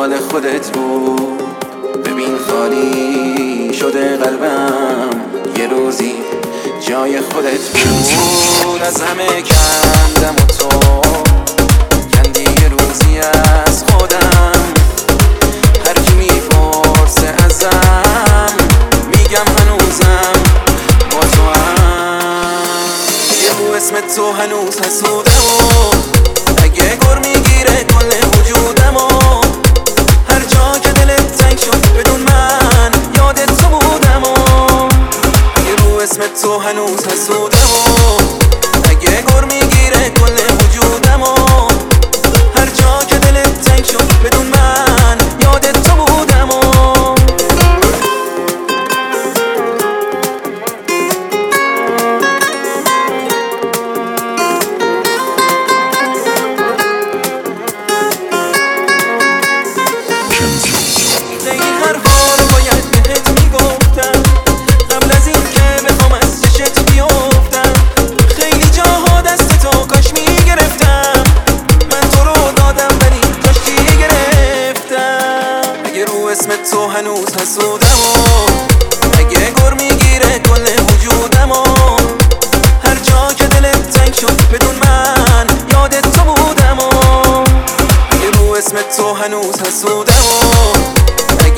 مال خودت بود. ببین خالی شده قلبم، یه روزی جای خودت بود. از همه کندم و تو کندی یه روزی از خودم. هر کی میپرسه ازم میگم هنوزم با تو هم. یه رو اسم تو هنوز حسودم و اگه گر میگیره کل وجودم و هر جا که دلت تنگ شد بدون من یادت تو بودم و یه رو اسم تو هنوز حسودم و اگه گر میگیره کل وجودم و هر جا که دلت تنگ شد بدون من یادت تو بودم و اسم تو هنوز حسودم و اگه گر میگیره کل وجودم و هر جا که دلت تنگ شد بدون من یادت تو بودم و اگه رو اسم تو هنوز حسودم و